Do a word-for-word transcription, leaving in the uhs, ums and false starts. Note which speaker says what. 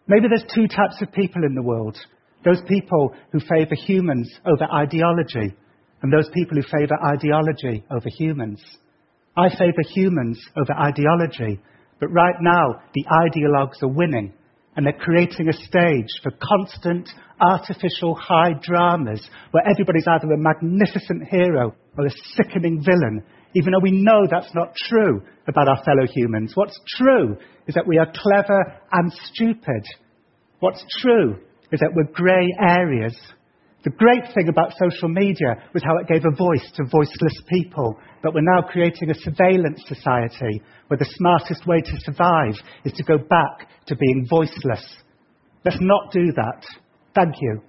Speaker 1: Maybe there's two types of people in the world. Those people who favour humans over ideology, and those people who favour ideology over humans. I favour humans over ideology, but right now the ideologues are winning, and they're creating a stage for constant artificial high dramas where everybody's either a magnificent hero or a sickening villain, even though we know that's not true about our fellow humans. What's true is that we are clever and stupid. What's true is that we're grey areas. The great thing about social media was how it gave a voice to voiceless people. But we're now creating a surveillance society where the smartest way to survive is to go back to being voiceless. Let's not do that. Thank you.